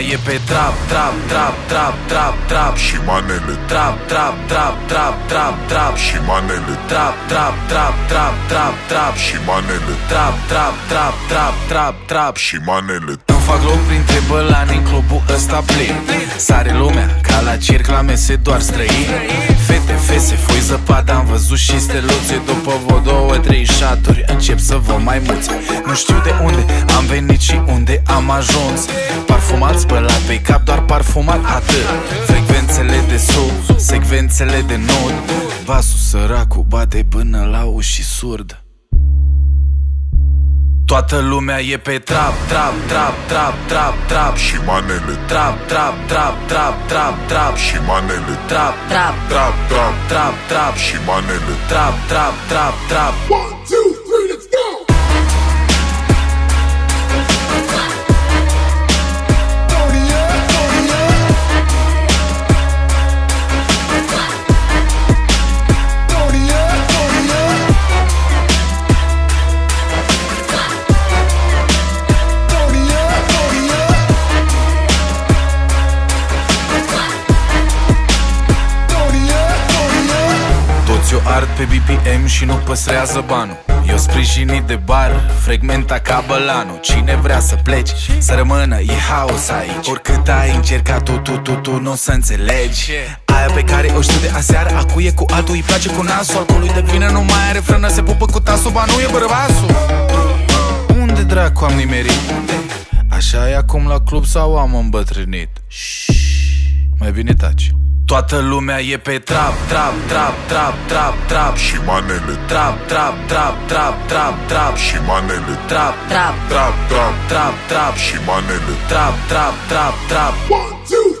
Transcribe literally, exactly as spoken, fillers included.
e pe trap, trap, trap, trap, trap, trap și manele. Trap, trap, trap, trap, trap, trap și manele. Trap, trap, trap, trap, trap, trap și manele. Trap, trap, trap, trap, trap, trap și manele. Îmi fac loc printre bălani în clubul ăsta plin. Sare lumea ca la circ, la mese doar străini. Fete, fese, foi zăpadă, am văzut și steluțe. După vă două, trei șaturi încep să vă mai muți. Nu știu de unde am venit și unde am ajuns. Parfumat, spălat pe cap, doar parfumat, atât. Frecvențele de sub, secvențele de nod. Vasul săracul bate până la uși surd. Toată lumea e pe trap, trap, trap, trap, trap, trap și manele. Trap, trap, trap, trap, trap, trap și manele. Trap, Trap, Trap, trap, trap, trap și manele. Trap, trap, trap, trap One, two, three, let's go! Eu ard pe B P M și nu păstrează banul. Eu sprijinit de bar, frecmenta ca bălanul. Cine vrea să pleci, să rămână, e haos aici. Oricât ai încercat tu, tu, tu, tu, nu o să înțelegi. Aia pe care o știu de aseară, acuie cu altul, îi place cu nasul. Alcoolul de vină nu mai are frână, se pupă cu tasul, ba nu e bărbasul. Unde dracu am nimerit? Așa e acum la club sau am îmbătrânit? Mai bine taci. Toată lumea e pe trap, trap, trap, trap, trap, trap și manele. Trap, trap, trap, trap, trap, trap și manele. Trap, Trap, Trap, trap, trap, trap și manele. Trap, trap, trap, trap One, two,